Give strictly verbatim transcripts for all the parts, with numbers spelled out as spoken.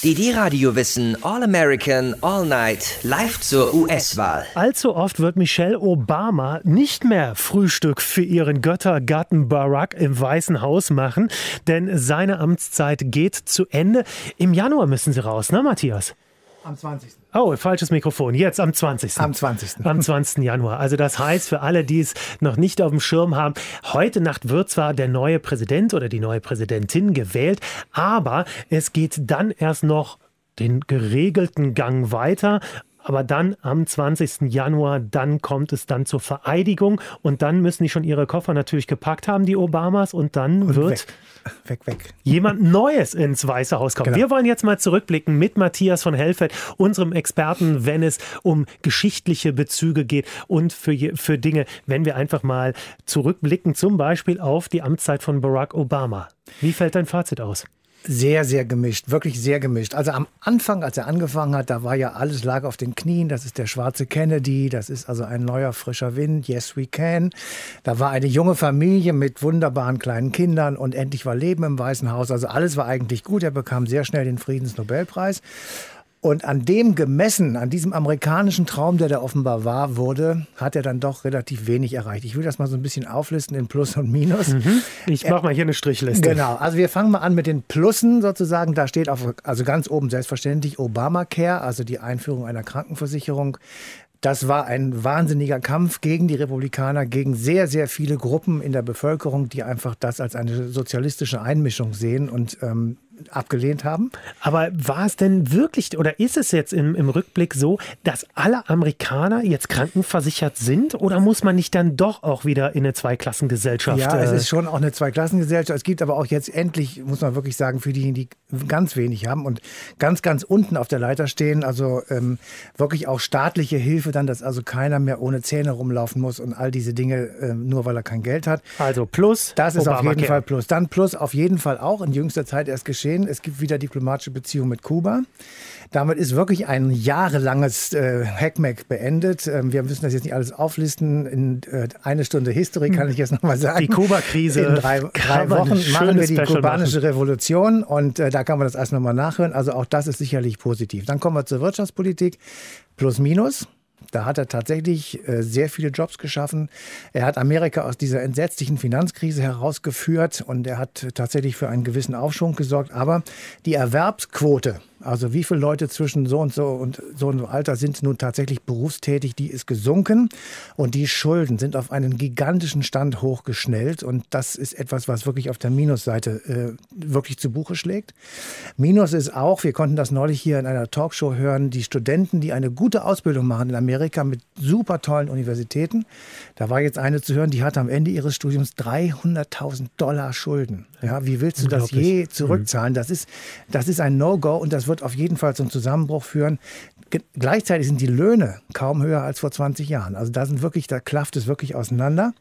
Die Die-Radio-Wissen All American, All Night, live zur U S-Wahl. Allzu oft wird Michelle Obama nicht mehr Frühstück für ihren Göttergatten Barack im Weißen Haus machen, denn seine Amtszeit geht zu Ende. Im Januar müssen sie raus, ne Matthias? Am zwanzigsten Oh, falsches Mikrofon. Jetzt am zwanzigsten Am zwanzigsten Am zwanzigsten Januar. Also das heißt, für alle, die es noch nicht auf dem Schirm haben, heute Nacht wird zwar der neue Präsident oder die neue Präsidentin gewählt, aber es geht dann erst noch den geregelten Gang weiter. Aber dann am zwanzigsten Januar, dann kommt es dann zur Vereidigung und dann müssen die schon ihre Koffer natürlich gepackt haben, die Obamas, und dann Und wird weg, weg, weg. jemand Neues ins Weiße Haus kommen. Genau. Wir wollen jetzt mal zurückblicken mit Matthias von Helfeld, unserem Experten, wenn es um geschichtliche Bezüge geht und für, je- für Dinge, wenn wir einfach mal zurückblicken, zum Beispiel auf die Amtszeit von Barack Obama. Wie fällt dein Fazit aus? Sehr, sehr gemischt, wirklich sehr gemischt. Also am Anfang, als er angefangen hat, da war ja alles lag auf den Knien. Das ist der schwarze Kennedy, das ist also ein neuer, frischer Wind, yes we can. Da war eine junge Familie mit wunderbaren kleinen Kindern und endlich war Leben im Weißen Haus. Also alles war eigentlich gut. Er bekam sehr schnell den Friedensnobelpreis. Und an dem gemessen, an diesem amerikanischen Traum, der da offenbar wahr wurde, hat er dann doch relativ wenig erreicht. Ich will das mal so ein bisschen auflisten in Plus und Minus. Mhm. Ich mache mal hier eine Strichliste. Genau, also wir fangen mal an mit den Plussen sozusagen. Da steht auf, also ganz oben selbstverständlich Obamacare, also die Einführung einer Krankenversicherung. Das war ein wahnsinniger Kampf gegen die Republikaner, gegen sehr, sehr viele Gruppen in der Bevölkerung, die einfach das als eine sozialistische Einmischung sehen und ähm, abgelehnt haben. Aber war es denn wirklich, oder ist es jetzt im, im Rückblick so, dass alle Amerikaner jetzt krankenversichert sind? Oder muss man nicht dann doch auch wieder in eine Zweiklassengesellschaft? Ja, es äh, ist schon auch eine Zweiklassengesellschaft. Es gibt aber auch jetzt endlich, muss man wirklich sagen, für diejenigen, die ganz wenig haben und ganz, ganz unten auf der Leiter stehen, also ähm, wirklich auch staatliche Hilfe dann, dass also keiner mehr ohne Zähne rumlaufen muss und all diese Dinge, ähm, nur weil er kein Geld hat. Also plus Das ist auf jeden Obamacare. Fall plus. Dann plus auf jeden Fall auch in jüngster Zeit erst geschehen. Es gibt wieder diplomatische Beziehungen mit Kuba. Damit ist wirklich ein jahrelanges äh, Hackmack beendet. Ähm, wir müssen das jetzt nicht alles auflisten. In äh, eine Stunde History kann ich jetzt nochmal sagen. Die Kuba-Krise. In drei, Kann drei man Wochen ein machen wir schönes die Special kubanische machen. Revolution und äh, da kann man das erst nochmal nachhören. Also auch das ist sicherlich positiv. Dann kommen wir zur Wirtschaftspolitik. Plus, minus. Da hat er tatsächlich äh, sehr viele Jobs geschaffen. Er hat Amerika aus dieser entsetzlichen Finanzkrise herausgeführt und er hat tatsächlich für einen gewissen Aufschwung gesorgt. Aber die Erwerbsquote, also wie viele Leute zwischen so und so und so und so Alter sind nun tatsächlich berufstätig, die ist gesunken und die Schulden sind auf einen gigantischen Stand hochgeschnellt und das ist etwas, was wirklich auf der Minusseite äh, wirklich zu Buche schlägt. Minus ist auch, wir konnten das neulich hier in einer Talkshow hören, die Studenten, die eine gute Ausbildung machen in Amerika mit super tollen Universitäten. Da war jetzt eine zu hören, die hatte am Ende ihres Studiums dreihunderttausend Dollar Schulden. Ja, wie willst du das je zurückzahlen? Das ist, das ist ein No-Go und das wird auf jeden Fall zum Zusammenbruch führen. Ge- gleichzeitig sind die Löhne kaum höher als vor zwanzig Jahren. Also da sind wirklich, da klafft es wirklich auseinander.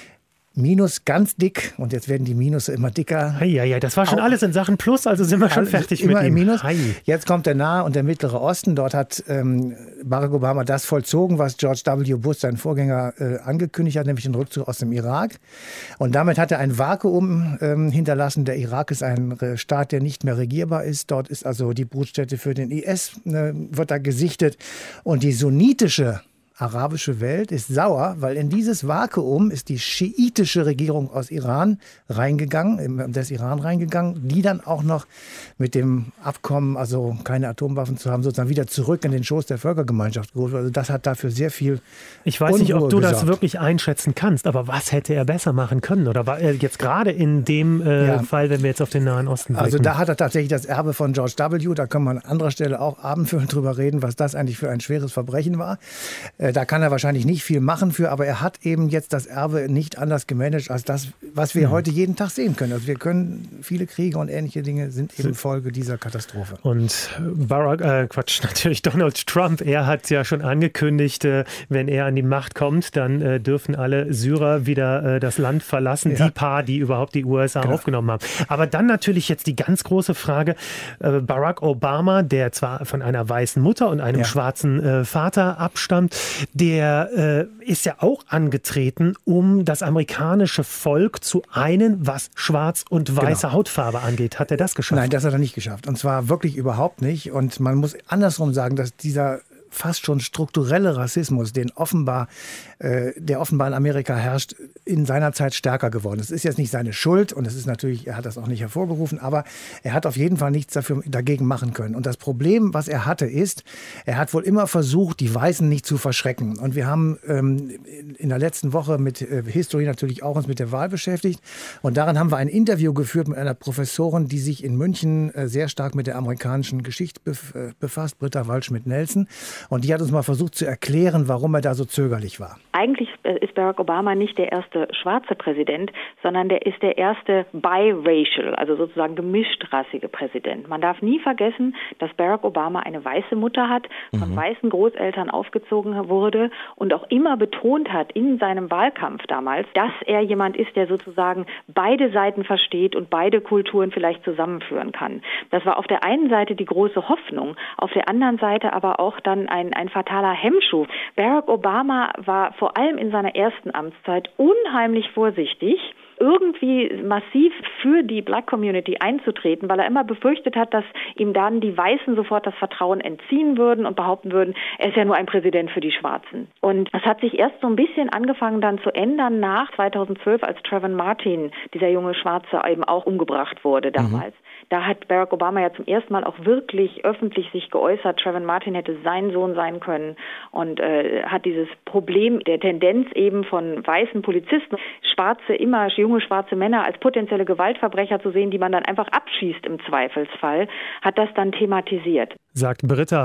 Minus ganz dick und jetzt werden die Minusse immer dicker. Ja, ja, das war schon Auch- alles in Sachen Plus, also sind wir schon Alles fertig immer mit im ihm. Minus. Hei. Jetzt kommt der Nahe und der Mittlere Osten. Dort hat ähm, Barack Obama das vollzogen, was George W. Bush, sein Vorgänger, äh, angekündigt hat, nämlich den Rückzug aus dem Irak. Und damit hat er ein Vakuum ähm, hinterlassen. Der Irak ist ein äh, Staat, der nicht mehr regierbar ist. Dort ist also die Brutstätte für den I S, äh, wird da gesichtet. Und die sunnitische arabische Welt ist sauer, weil in dieses Vakuum ist die schiitische Regierung aus Iran reingegangen, im- des Iran reingegangen, die dann auch noch mit dem Abkommen, also keine Atomwaffen zu haben, sozusagen wieder zurück in den Schoß der Völkergemeinschaft geholt. Also das hat dafür sehr viel Ich weiß nicht, ob Unruhe du das gesorgt. wirklich einschätzen kannst, aber was hätte er besser machen können? Oder war er jetzt gerade in dem äh, Ja. Fall, wenn wir jetzt auf den Nahen Osten blicken? Also da hat er tatsächlich das Erbe von George W. Da kann man an anderer Stelle auch abendfüllend drüber reden, was das eigentlich für ein schweres Verbrechen war. Äh, Da kann er wahrscheinlich nicht viel machen für, aber er hat eben jetzt das Erbe nicht anders gemanagt als das, was wir heute jeden Tag sehen können. Also wir können, viele Kriege und ähnliche Dinge sind eben Folge dieser Katastrophe. Und Barack, äh, Quatsch, natürlich Donald Trump, er hat ja schon angekündigt, äh, wenn er an die Macht kommt, dann äh, dürfen alle Syrer wieder äh, das Land verlassen, Ja. die paar, die überhaupt die U S A Genau. aufgenommen haben. Aber dann natürlich jetzt die ganz große Frage, äh, Barack Obama, der zwar von einer weißen Mutter und einem Ja. schwarzen äh, Vater abstammt, der äh, ist ja auch angetreten, um das amerikanische Volk zu einen, was schwarz und weiße genau. Hautfarbe angeht. Hat er das geschafft? Nein, das hat er nicht geschafft. Und zwar wirklich überhaupt nicht. Und man muss andersrum sagen, dass dieser fast schon strukturelle Rassismus, den offenbar, äh, der offenbar in Amerika herrscht, in seiner Zeit stärker geworden ist. Es ist jetzt nicht seine Schuld und es ist natürlich, er hat das auch nicht hervorgerufen, aber er hat auf jeden Fall nichts dafür, dagegen machen können. Und das Problem, was er hatte, ist, er hat wohl immer versucht, die Weißen nicht zu verschrecken. Und wir haben ähm, in der letzten Woche mit äh, History natürlich auch uns mit der Wahl beschäftigt. Und daran haben wir ein Interview geführt mit einer Professorin, die sich in München äh, sehr stark mit der amerikanischen Geschichte bef- äh, befasst, Britta Waldschmidt-Nelson. Und die hat uns mal versucht zu erklären, warum er da so zögerlich war. Eigentlich ist Barack Obama nicht der erste schwarze Präsident, sondern der ist der erste biracial, also sozusagen gemischtrassige Präsident. Man darf nie vergessen, dass Barack Obama eine weiße Mutter hat, von mhm. weißen Großeltern aufgezogen wurde und auch immer betont hat in seinem Wahlkampf damals, dass er jemand ist, der sozusagen beide Seiten versteht und beide Kulturen vielleicht zusammenführen kann. Das war auf der einen Seite die große Hoffnung, auf der anderen Seite aber auch dann ein, ein fataler Hemmschuh. Barack Obama war vor allem in seiner ersten Amtszeit unheimlich vorsichtig, irgendwie massiv für die Black Community einzutreten, weil er immer befürchtet hat, dass ihm dann die Weißen sofort das Vertrauen entziehen würden und behaupten würden, er ist ja nur ein Präsident für die Schwarzen. Und das hat sich erst so ein bisschen angefangen dann zu ändern nach zweitausendzwölf, als Trayvon Martin, dieser junge Schwarze, eben auch umgebracht wurde damals. Mhm. Da hat Barack Obama ja zum ersten Mal auch wirklich öffentlich sich geäußert, Trayvon Martin hätte sein Sohn sein können und äh, hat dieses Problem der Tendenz eben von weißen Polizisten, schwarze, immer junge schwarze Männer als potenzielle Gewaltverbrecher zu sehen, die man dann einfach abschießt im Zweifelsfall, hat das dann thematisiert. Sagt Britta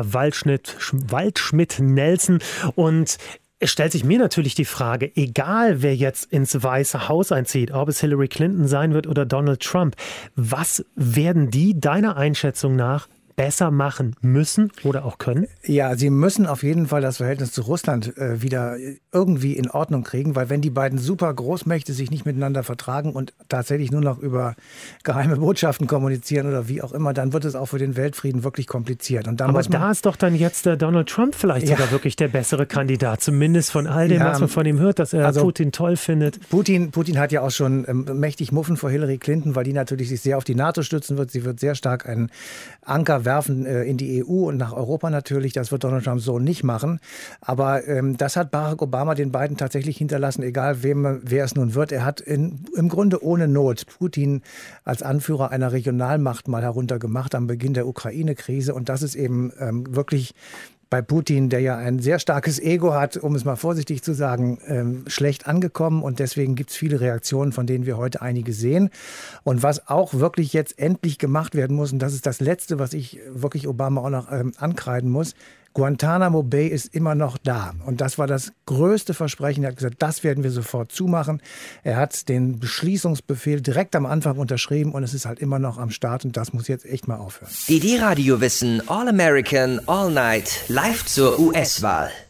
Waldschmidt-Nelson. Und es stellt sich mir natürlich die Frage, egal wer jetzt ins Weiße Haus einzieht, ob es Hillary Clinton sein wird oder Donald Trump, was werden die deiner Einschätzung nach besser machen müssen oder auch können? Ja, sie müssen auf jeden Fall das Verhältnis zu Russland äh, wieder irgendwie in Ordnung kriegen, weil wenn die beiden super Großmächte sich nicht miteinander vertragen und tatsächlich nur noch über geheime Botschaften kommunizieren oder wie auch immer, dann wird es auch für den Weltfrieden wirklich kompliziert. Und da Aber muss man, da ist doch dann jetzt der Donald Trump vielleicht ja. sogar wirklich der bessere Kandidat, zumindest von all dem, ja, was man von ihm hört, dass er also Putin toll findet. Putin, Putin hat ja auch schon ähm, mächtig Muffen vor Hillary Clinton, weil die natürlich sich sehr auf die NATO stützen wird. Sie wird sehr stark einen Anker werfen äh, in die E U und nach Europa natürlich. Das wird Donald Trump so nicht machen. Aber ähm, das hat Barack Obama den beiden tatsächlich hinterlassen, egal wem, wer es nun wird. Er hat in, im Grunde ohne Not Putin als Anführer einer Regionalmacht mal heruntergemacht am Beginn der Ukraine-Krise. Und das ist eben ähm, wirklich bei Putin, der ja ein sehr starkes Ego hat, um es mal vorsichtig zu sagen, ähm, schlecht angekommen. Und deswegen gibt es viele Reaktionen, von denen wir heute einige sehen. Und was auch wirklich jetzt endlich gemacht werden muss, und das ist das Letzte, was ich wirklich Obama auch noch ähm, ankreiden muss, Guantanamo Bay ist immer noch da. Und das war das größte Versprechen. Er hat gesagt, das werden wir sofort zumachen. Er hat den Beschließungsbefehl direkt am Anfang unterschrieben und es ist halt immer noch am Start. Und das muss jetzt echt mal aufhören. D D Radio Wissen All American All Night live zur U S-Wahl.